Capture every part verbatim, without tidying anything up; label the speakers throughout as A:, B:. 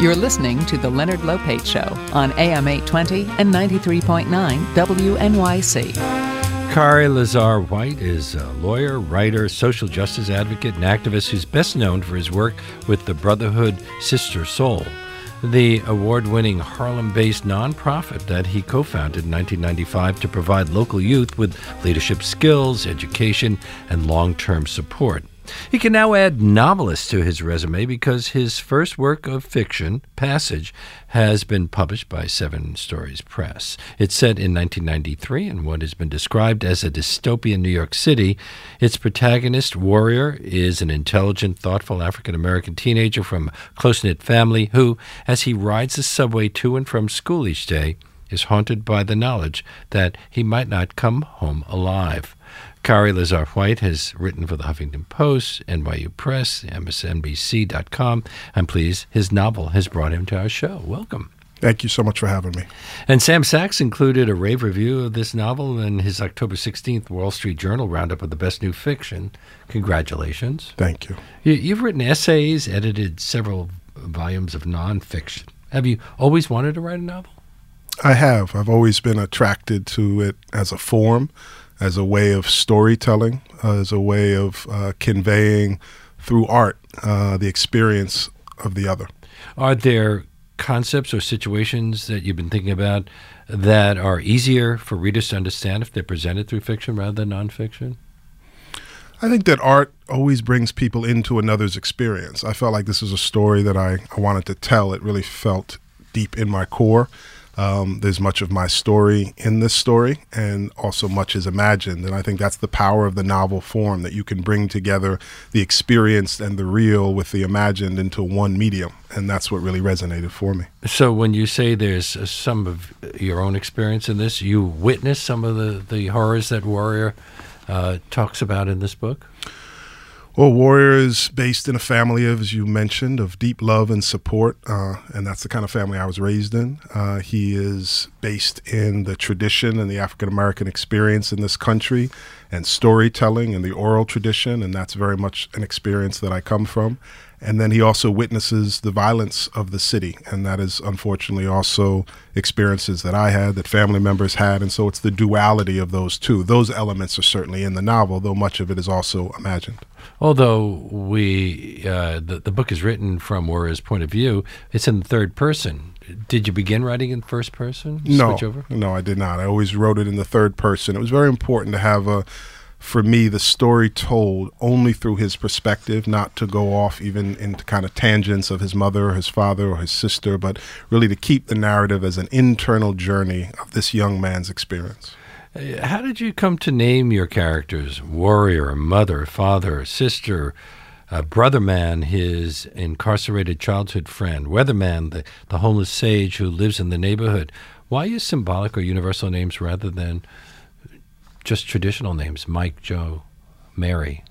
A: You're listening to The Leonard Lopate Show on A M eight twenty and ninety-three point nine W N Y C.
B: Kari Lazar-White is a lawyer, writer, social justice advocate, and activist who's best known for his work with the Brotherhood Sister Sol, the award-winning Harlem-based nonprofit that he co-founded in nineteen ninety-five to provide local youth with leadership skills, education, and long-term support. He can now add novelist to his resume because his first work of fiction, Passage, has been published by Seven Stories Press. It's set in nineteen ninety-three in what has been described as a dystopian New York City. Its protagonist, Warrior, is an intelligent, thoughtful African-American teenager from a close-knit family who, as he rides the subway to and from school each day, is haunted by the knowledge that he might not come home alive. Kari Lazar-White has written for the Huffington Post, N Y U Press, M S N B C dot com. I'm pleased his novel has brought him to our show. Welcome.
C: Thank you so much for having me.
B: And Sam Sachs included a rave review of this novel in his October sixteenth Wall Street Journal roundup of the best new fiction. Congratulations.
C: Thank you.
B: you you've written essays, edited several volumes of nonfiction. Have you always wanted to write a novel?
C: I have. I've always been attracted to it as a form, as a way of storytelling, uh, as a way of uh, conveying through art uh, the experience of the other.
B: Are there concepts or situations that you've been thinking about that are easier for readers to understand if they're presented through fiction rather than nonfiction?
C: I think that art always brings people into another's experience. I felt like this was a story that I, I wanted to tell. It really felt deep in my core. Um, there's much of my story in this story, and also much is imagined. And I think that's the power of the novel form, that you can bring together the experienced and the real with the imagined into one medium. And that's what really resonated for me.
B: So when you say there's uh, some of your own experience in this, you witnessed some of the, the horrors that Warrior uh, talks about in this book?
C: Well, Warrior is based in a family of, as you mentioned, of deep love and support, uh, and that's the kind of family I was raised in. Uh, he is based in the tradition and the African-American experience in this country, and storytelling and the oral tradition, and that's very much an experience that I come from. And then he also witnesses the violence of the city, and that is unfortunately also experiences that I had, that family members had, and so it's the duality of those two. Those elements are certainly in the novel, though much of it is also imagined.
B: Although we, uh, the, the book is written from Warrior's point of view, it's in the third person. Did you begin writing in first person?
C: No,
B: Switch over?
C: no, I did not. I always wrote it in the third person. It was very important to have a for me, the story told only through his perspective, not to go off even into kind of tangents of his mother or his father or his sister, but really to keep the narrative as an internal journey of this young man's experience.
B: How did you come to name your characters? Warrior, mother, father, sister, uh, brother man, his incarcerated childhood friend, weatherman, the, the homeless sage who lives in the neighborhood. Why use symbolic or universal names rather than just traditional names, Mike, Joe, Mary?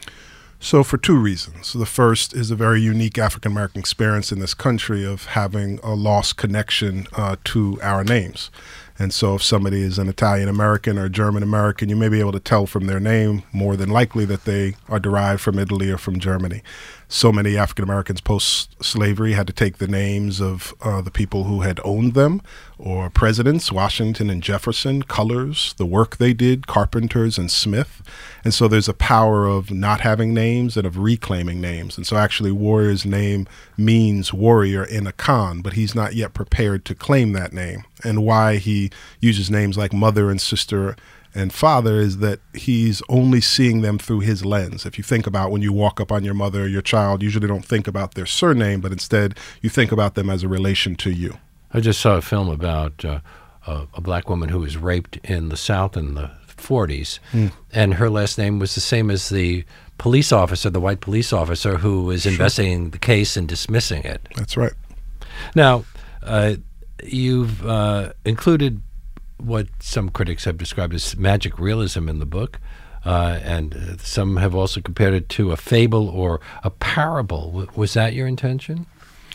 C: So for two reasons. The first is a very unique African-American experience in this country of having a lost connection uh, to our names. And so if somebody is an Italian-American or German-American, you may be able to tell from their name more than likely that they are derived from Italy or from Germany. So many African-Americans post-slavery had to take the names of uh, the people who had owned them, or presidents, Washington and Jefferson, colors, the work they did, Carpenters and Smith. And so there's a power of not having names and of reclaiming names. And so actually Warrior's name means warrior in Akan, but he's not yet prepared to claim that name. And why he uses names like mother and sister and father is that he's only seeing them through his lens. If you think about when you walk up on your mother or your child, you usually don't think about their surname, but instead you think about them as a relation to you.
B: I just saw a film about uh, a, a black woman who was raped in the South in the forties, mm. and her last name was the same as the police officer, the white police officer who was sure. investigating the case and dismissing it.
C: That's right.
B: Now, uh, you've uh, included what some critics have described as magic realism in the book, uh, and uh, some have also compared it to a fable or a parable. W- was that your intention?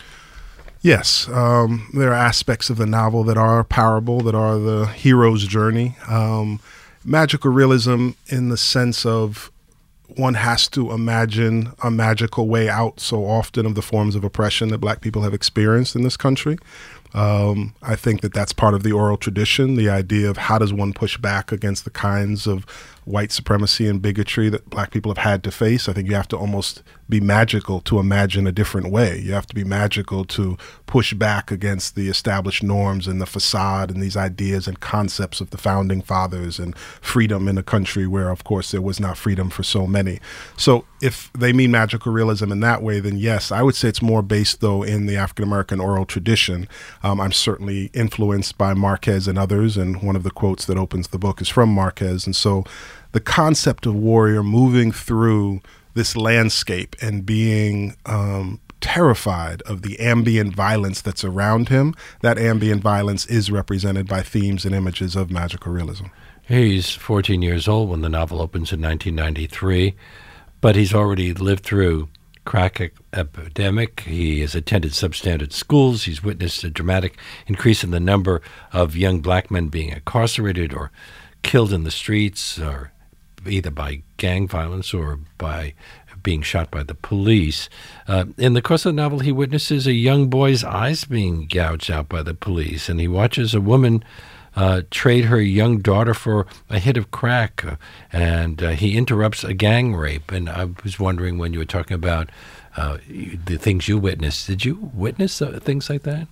C: Yes. Um, there are aspects of the novel that are a parable, that are the hero's journey. Um, magical realism in the sense of one has to imagine a magical way out so often of the forms of oppression that black people have experienced in this country. Um, I think that that's part of the oral tradition, the idea of how does one push back against the kinds of white supremacy and bigotry that black people have had to face. I think you have to almost be magical to imagine a different way. You have to be magical to push back against the established norms and the facade and these ideas and concepts of the founding fathers and freedom in a country where, of course, there was not freedom for so many. So if they mean magical realism in that way, then yes, I would say it's more based, though, in the African-American oral tradition. Um, I'm certainly influenced by Marquez and others, and one of the quotes that opens the book is from Marquez. And so the concept of warrior moving through this landscape and being um, terrified of the ambient violence that's around him, that ambient violence is represented by themes and images of magical realism.
B: He's fourteen years old when the novel opens in nineteen ninety-three, but he's already lived through crack e- epidemic. He has attended substandard schools. He's witnessed a dramatic increase in the number of young black men being incarcerated or killed in the streets, or either by gang violence or by being shot by the police. Uh, in the course of the novel, he witnesses a young boy's eyes being gouged out by the police, and he watches a woman uh, trade her young daughter for a hit of crack, uh, and uh, he interrupts a gang rape. And I was wondering, when you were talking about uh, the things you witnessed, did you witness uh, things like that?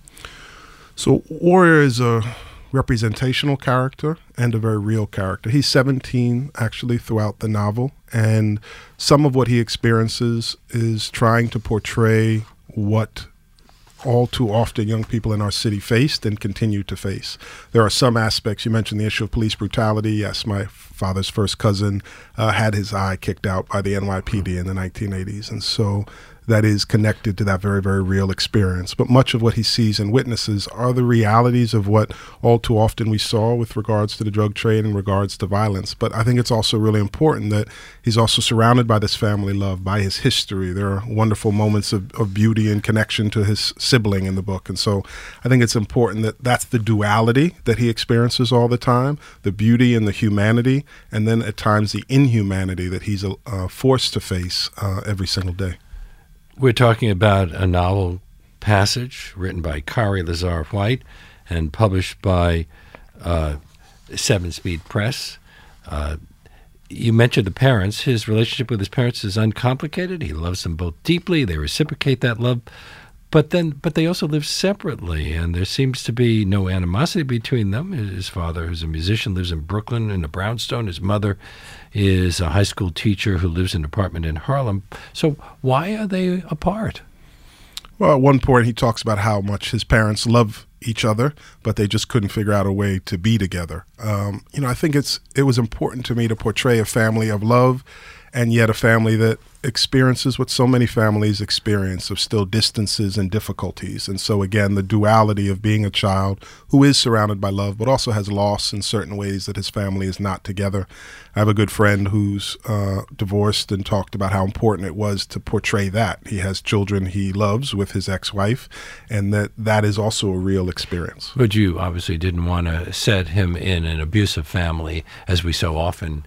C: So Warrior is a representational character and a very real character. He's seventeen, actually, throughout the novel, and some of what he experiences is trying to portray what all too often young people in our city faced and continue to face. There are some aspects. You mentioned the issue of police brutality. Yes, my father's first cousin uh, had his eye kicked out by the N Y P D in the nineteen eighties, and so that is connected to that very, very real experience. But much of what he sees and witnesses are the realities of what all too often we saw with regards to the drug trade and regards to violence. But I think it's also really important that he's also surrounded by this family love, by his history. There are wonderful moments of, of beauty and connection to his sibling in the book. And so I think it's important that that's the duality that he experiences all the time, the beauty and the humanity, and then at times the inhumanity that he's uh, forced to face uh, every single day.
B: We're talking about a novel passage written by Kari Lazar-White and published by uh, Seven Speed Press. Uh, you mentioned the parents. His relationship with his parents is uncomplicated. He loves them both deeply. They reciprocate that love. But then, but they also live separately, and there seems to be no animosity between them. His father, who's a musician, lives in Brooklyn in a brownstone. His mother is a high school teacher who lives in an apartment in Harlem. So why are they apart?
C: Well, at one point he talks about how much his parents love each other, but they just couldn't figure out a way to be together. Um, you know, I think it's it was important to me to portray a family of love, and yet a family that experiences what so many families experience, of still distances and difficulties. And so, again, the duality of being a child who is surrounded by love, but also has loss in certain ways that his family is not together. I have a good friend who's uh, divorced and talked about how important it was to portray that. He has children he loves with his ex-wife, and that that is also a real experience.
B: But you obviously didn't want to set him in an abusive family, as we so often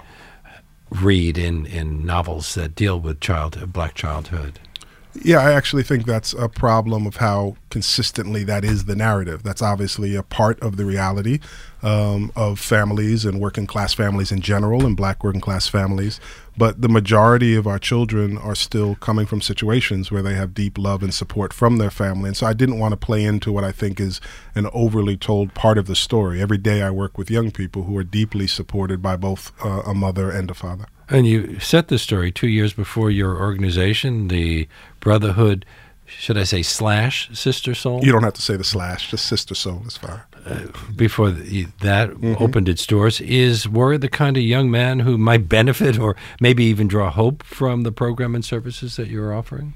B: read in, in novels that deal with child black childhood.
C: Yeah, I actually think that's a problem of how consistently that is the narrative. That's obviously a part of the reality um, of families and working class families in general, and black working class families. But the majority of our children are still coming from situations where they have deep love and support from their family. And so I didn't want to play into what I think is an overly told part of the story. Every day I work with young people who are deeply supported by both uh, a mother and a father.
B: And you set the story two years before your organization, the Brotherhood, should I say slash Sister Soul?
C: You don't have to say the slash, just Sister Soul is fine.
B: Uh, before the, that mm-hmm. opened its doors. Is Warrior the kind of young man who might benefit or maybe even draw hope from the program and services that you're offering?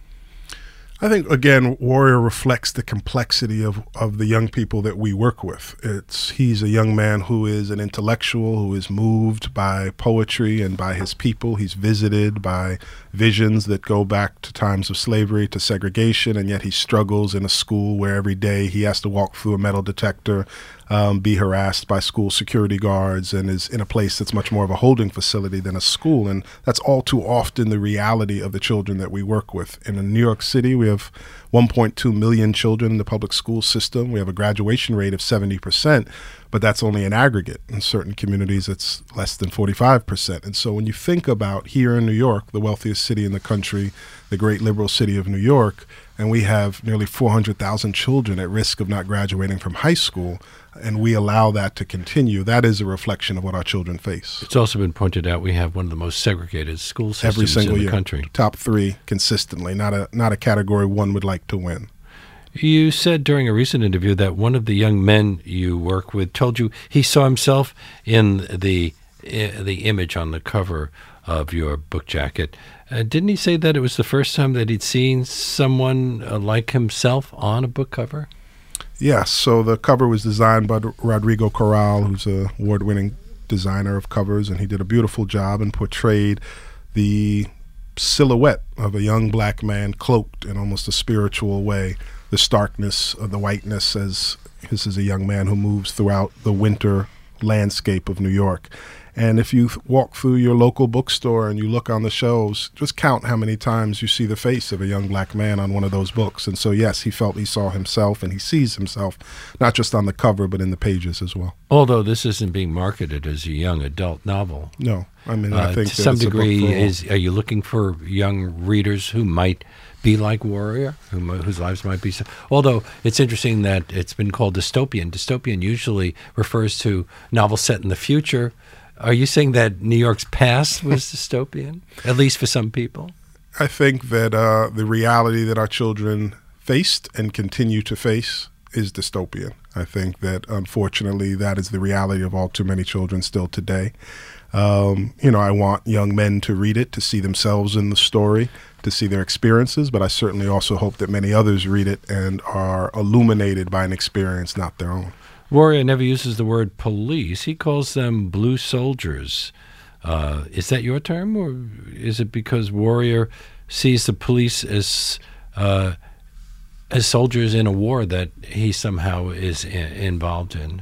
C: I think, again, Warrior reflects the complexity of, of the young people that we work with. It's he's a young man who is an intellectual, who is moved by poetry and by his people. He's visited by visions that go back to times of slavery, to segregation, and yet he struggles in a school where every day he has to walk through a metal detector um, be harassed by school security guards and is in a place that's much more of a holding facility than a school. And that's all too often the reality of the children that we work with. In New York City, we have one point two million children in the public school system. We have a graduation rate of seventy percent, but that's only in aggregate. In certain communities, it's less than forty-five percent. And so when you think about here in New York, the wealthiest city in the country, the great liberal city of New York, and we have nearly four hundred thousand children at risk of not graduating from high school, and we allow that to continue, that is a reflection of what our children face.
B: It's also been pointed out we have one of the most segregated school systems
C: Every single
B: in the
C: year,
B: country.
C: Top three consistently, not a not a category one would like to win.
B: You said during a recent interview that one of the young men you work with told you he saw himself in the uh, the image on the cover of your book jacket. Uh, didn't he say that it was the first time that he'd seen someone uh, like himself on a book cover?
C: Yes. So the cover was designed by Rodrigo Corral, who's an award-winning designer of covers, and he did a beautiful job and portrayed the silhouette of a young black man cloaked in almost a spiritual way, the starkness of the whiteness as this is a young man who moves throughout the winter landscape of New York. And if you th- walk through your local bookstore and you look on the shelves, just count how many times you see the face of a young black man on one of those books. And so, yes, he felt he saw himself, and he sees himself, not just on the cover, but in the pages as well.
B: Although this isn't being marketed as a young adult novel.
C: No, I mean,
B: uh,
C: I think
B: to
C: that
B: some
C: it's a book
B: degree,
C: for all.
B: is are you looking for young readers who might be like Warrior, who, whose lives might be so? Although it's interesting that it's been called dystopian. Dystopian usually refers to novels set in the future. Are you saying that New York's past was dystopian, at least for some people?
C: I think that uh, the reality that our children faced and continue to face is dystopian. I think that, unfortunately, that is the reality of all too many children still today. Um, you know, I want young men to read it, to see themselves in the story, to see their experiences, but I certainly also hope that many others read it and are illuminated by an experience not their own.
B: Warrior never uses the word police. He calls them blue soldiers. Uh, is that your term, or is it because Warrior sees the police as uh, as soldiers in a war that he somehow is in, involved in?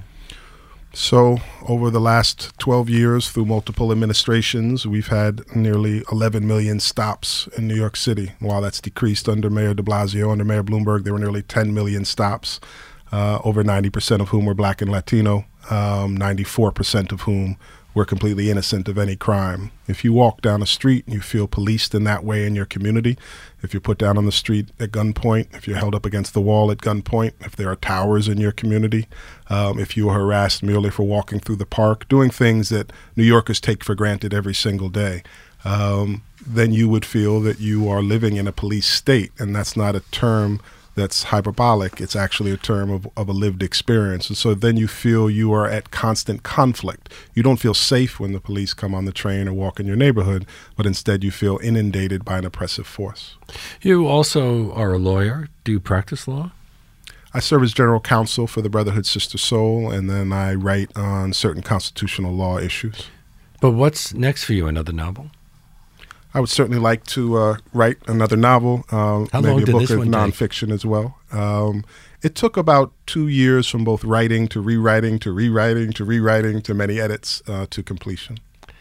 C: So over the last twelve years, through multiple administrations, we've had nearly eleven million stops in New York City. While that's decreased under Mayor de Blasio, under Mayor Bloomberg, there were nearly ten million stops. Uh, over ninety percent of whom were black and Latino, um, ninety-four percent of whom were completely innocent of any crime. If you walk down a street and you feel policed in that way in your community, if you're put down on the street at gunpoint, if you're held up against the wall at gunpoint, if there are towers in your community, um, if you are harassed merely for walking through the park, doing things that New Yorkers take for granted every single day, um, then you would feel that you are living in a police state, and that's not a term that's hyperbolic. It's actually a term of, of a lived experience. And so then you feel you are at constant conflict. You don't feel safe when the police come on the train or walk in your neighborhood, but instead you feel inundated by an oppressive force.
B: You also are a lawyer. Do you practice law?
C: I serve as general counsel for the Brotherhood Sister Soul, and then I write on certain constitutional law issues.
B: But what's next for you? Another novel?
C: I would certainly like to uh, write another novel, uh,
B: How
C: maybe
B: long
C: a
B: did
C: book
B: this
C: of
B: one take?
C: nonfiction as well. Um, it took about two years from both writing to rewriting to rewriting to rewriting to many edits uh, to completion.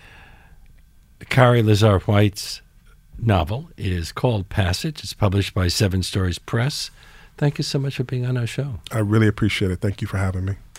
B: Kari Lazar-White's novel is called Passage. It's published by Seven Stories Press. Thank you so much for being on our show.
C: I really appreciate it. Thank you for having me.